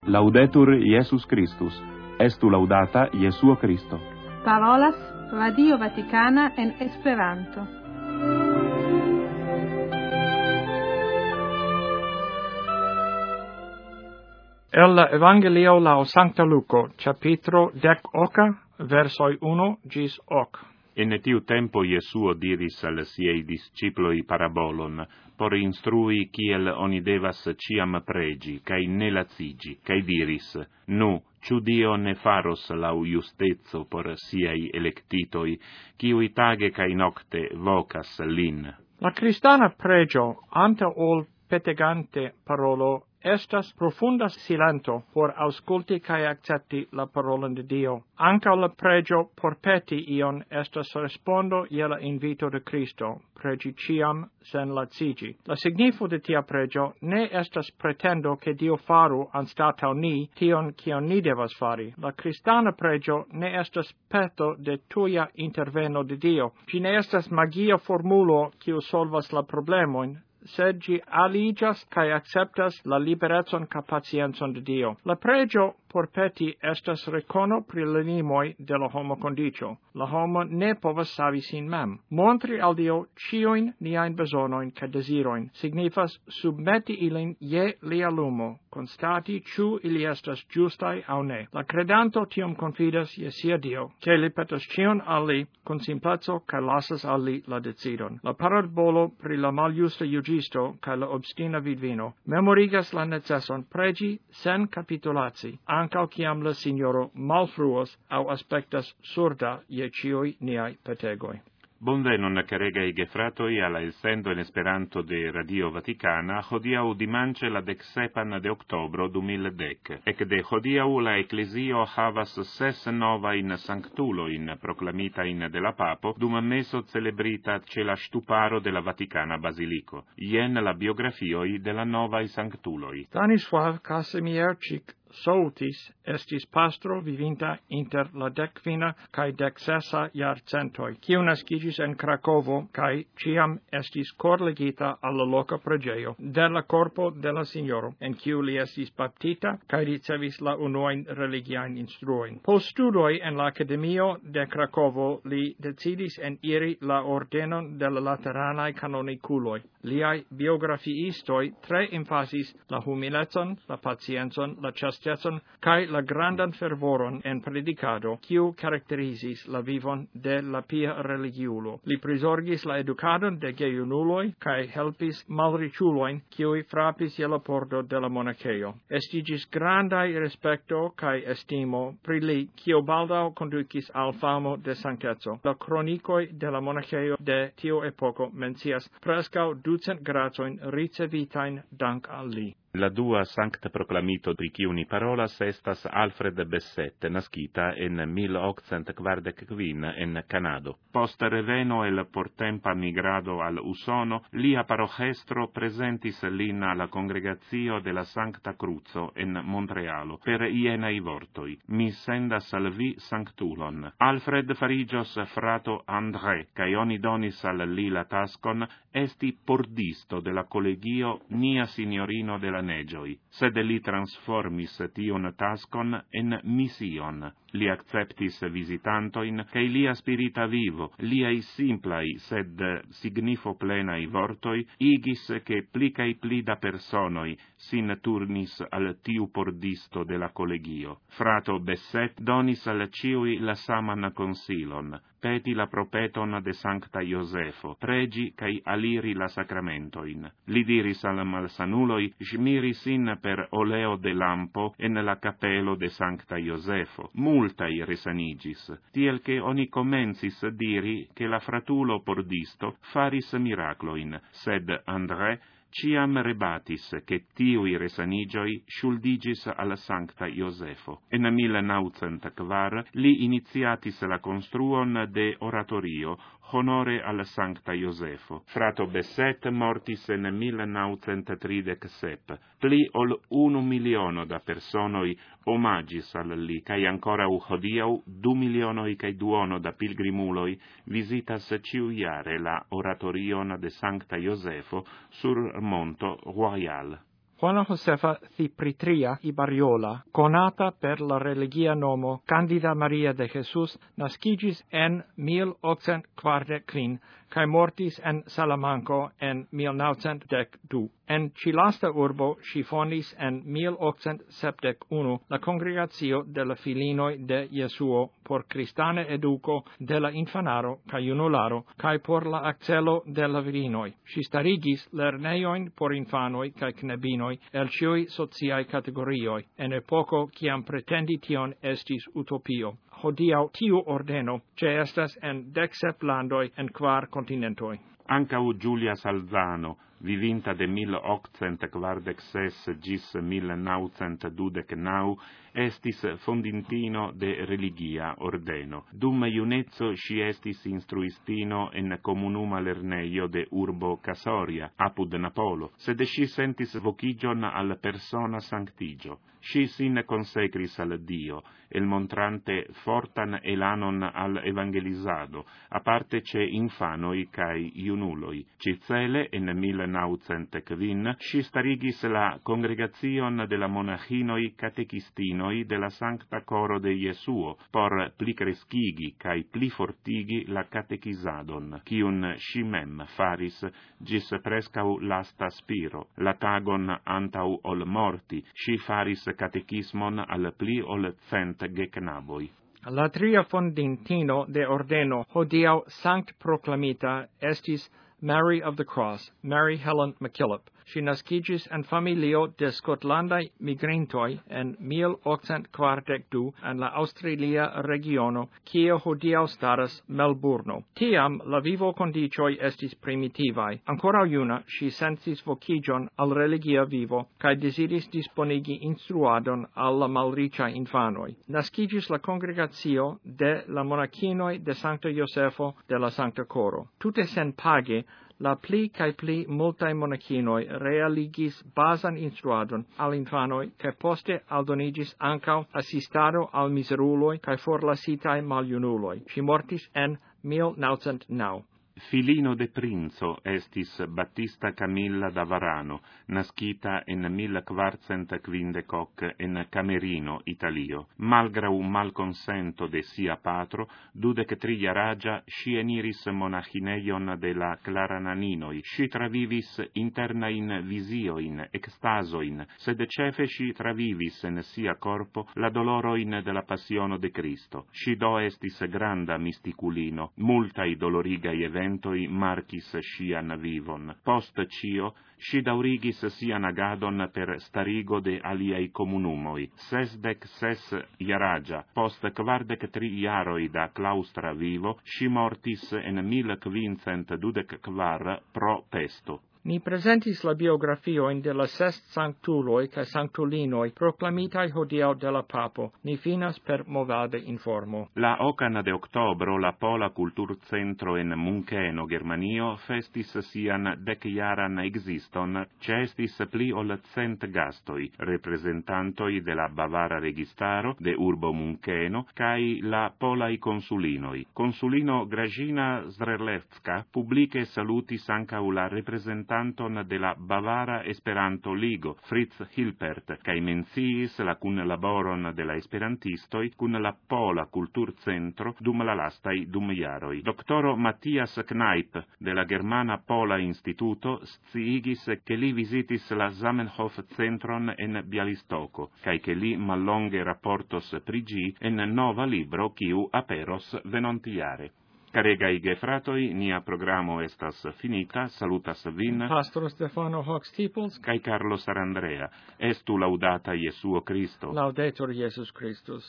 Laudetur Iesus Christus. Estu laudata Jesuo Christo. Parolas Radio Vaticana en Esperanto. El Evangelio lao Sancta Luco, capitro 10, versoi 1 gis 8. En tiu tempo Jesuo diris al siei disciploi parabolon, por instrui kiel oni devas ciam pregi, cae ne lacigi, cae diris, nu, ciu Dio ne faros lau justezzo por siei electitoi, kiui tage cae nocte vocas lin. La Christana pregio, ante ol petegante parolo, estas profunda silento por ausculti cae accepti la parola de Dio. Anca la pregio por peti ion estas respondo iela invito de Cristo, pregi ciam sen lacigi. La signifo de tia pregio ne estas pretendo che Dio faru anstatau ni tion cion ni devas fari. La Christana pregio ne estas peto de tuia interveno de Dio. Ci ne estas magia formulo quiu solvas la problemoin, sed gi aligas cae acceptas la liberetson ca pacienzon de Dio. La pregio por peti estas recono pri lenimoi de la homo condicio. La homo ne povas savi sin mem. Montri al Dio cioin niain besonoin ca desiroin, signifas submeti ilin je lia lumo, constati ciu ili estas giustai au ne. La credanto tiom confidas je sia Dio, che li petas cion al li, con simplezzo ca lasas al li la decidon. La parabolo pri la maljusta jugisto ca la obstina vidvino memorigas la necesson pregi sen capitulaci, ancao ciam la Signoro malfruos au aspectas surda je cioi niai petegoi. Bonvenon caregai gefratoi alla elsendo in Esperanto de Radio Vaticana, hodiau dimanche la 17 de octobro 2010, ec de hodiau la Ecclesio havas 6 nova in sanctulo in proclamita in de la Papo, dum meso celebrita ce la stuparo de la Vaticana Basilico. Ien la biografioi de la nova sanctuloi. Stanisław Kazimierczyk Sołtys estis pastro vivinta inter la 15 cae 16 iarcentoi, quiu nascigis en Cracovo, cae ciam estis corlegita alla loca pregeio de la corpo de la Signoro, en quiu li estis baptita, cae ricevis la unuain religiain instruoin. Post studoi en la Academio de Cracovo, li decidis en iri la ordenon de la Lateranai Canoniculoi. Liai biografiistoi tre emphasis la humilecon, la pacienzon, la chastecon, cae la grandan fervoron en predicado, quiu caracterisis la vivon de la pia religiulo. Li prisorgis la educadon de gejunuloi, cae helpis malriĉulojn, kiuj frapis je la pordo de la monakejo. Estigis grandai respecto cae estimo pri li, kiu baldaŭ kondukis al famo de sancteco. La kronikoj de la monakejo de tiu epoko mencias preskaŭ 200 gracojn ricevitajn dank al li. La dua sancta proclamito pri kiu ni parolas estas Alfred Bessette, nascita en 1845 en Canado. Post reveno el portempa migrado al Usono, lia parochestro presentis lin alla congregatio de la Sancta Cruzo en Montrealo, per ienai vortoi, mi sendas al vi sanctulon. Alfred farigios frato André, cae oni donis al li la taskon, esti pordisto de la collegio Nia Signorino de la Negioi, sed li transformis tion taskon en mission. Li acceptis visitantoin, cae lia spirita vivo, liai simplai sed signifo plenai vortoi, igis che pli cae pli da personoi sin turnis al tiu pordisto de la collegio. Frato Bessette donis al ciui la saman consilon, peti la propeton de Sancta Iosefo, pregi cae aliri la sacramentoin. Li diris al malsanuloi, smiri sin per oleo de lampo en la capelo de Sancta Iosefo. Multai resanigis, tiel che oni comencis diri che la fratulo pordisto faris miracloin, sed André ciam rebatis che tiui resanigioi shuldigis al Sancta Iosefo. En 1904 li iniziatis la construon de oratorio honore al Sancta Iosefo. Frato Bessette mortis en 1937. Pli ol 1 miliono da personoi omagis al li, cae ancora hodiau 2 milionoi cae duono da pilgrimuloi visitas ciuiare la oratorion de Sancta Iosefo sur Monto Royal. Juana Josefa Cipritria Ibariola, conata per la religia nomo Candida Maria de Jesus, nascigis en 1845, cae mortis en Salamanco en 1912. En Cilasta urbo si fondis en 1871 la Congregatio de la Filinoi de Jesuo por Cristane educo de la infanaro cae junularo, cae por la accelo de la virinoi. Si starigis lerneioin por infanoi cae knebinoi el ciui sociae categorioi, en epoco ciam pretendi tion estis utopio. Hodiau tiu ordeno estas en 17 landoi en 4 continentoi. Ancau Giulia Salzano, vivinta de 1846 gis 1929, estis fondintino de religia ordeno. Dum iunezzo si estis instruistino en comunuma lerneio de urbo Casoria, apud Napolo, sed si sentis vocigion al persona sanctigio. Si sin consecris al Dio, el montrante fortan elanon al evangelizado, aparte ce infanoi cae iunuloi. Cicele, en 1905, si starigis la congregation de la monachinoi catechistinoi de la Sancta Coro de Jesuo, por pli crescigi cae pli fortigi la catechizadon, cium si mem faris gis prescau lasta spiro. La tagon antau ol morti, si faris catechismon al pli ol 100 geknaboi. La tria fondintino de ordeno hodiau sanct proclamita estis Mary of the Cross, Mary Helen MacKillop. Si nascigis en familio de Scotlandai migrintoi en 1842 en la Australia regiono, cia hodiau staras Melbourno. Tiam la vivo condicioi estis primitivai. Ancora iuna, si sensis vocigion al religia vivo, cae desiris disponigi instruadon alla malricia infanoi. Nascigis la congregatio de la monachinoi de Sancto Josefo de la Sancta Coro. Tute sen page, la pli cae pli multae monachinoi realigis basan instruadon al infanoi, cae poste aldonigis ancau assistado al miseruloi cae forlasitae maliunuloi. Si mortis en 1909. Filino de princo estis Battista Camilla da Varano, nascita en 1450 en Camerino, Italio. Malgrau malconsento de sia patro, 23 jaragia si eniris monachineion de la Clarananinoi. Si travivis internain visioin, extasoin, sed cefe si travivis en sia corpo la doloroin de la passiono de Cristo. Si do estis granda mysticulino, multai dolorigai eventoi marcis sian vivon. Post cio, si daurigis sian agadon per starigo de aliai comunumoi. 66 jaragia, post 43 jaroi da claustra vivo, si mortis en 1524 pro pesto. Ni presentis la biografioin de la 6 sanctuloi ca sanctulinoi proclamitai hodiau de la papo. Ni finas per movade informo. La 8 de octobro la Pola Kulturcentro en Munkeno, Germanio, festis sian 10-jaran existon, cestis pli ol 100 gastoi, representantoi de la Bavara Registaro, de urbo Munkeno, cae la Polai consulinoi. Consulino Grażyna Zrelewska publice salutis ancau la representanton de la Bavara Esperanto Ligo, Fritz Hilpert, cae menciis la cunlaboron de la esperantistoi cun la Pola Kulturcentro dum la lastai jaroi. Doctoro Matthias Kneip de la Germana Pola Instituto sciigis che li visitis la Zamenhof Centron en Bialystoko, cae che li mallonge rapportos prigi en nova libro quiu aperos venontiare. Caregai gefratoi, nia programo estas finita, salutas vin, Pastoro Stefano Hox-Tipels, cae Carlos Arandrea. Estu laudata Jesuo Christo. Laudetur Jesus Christus.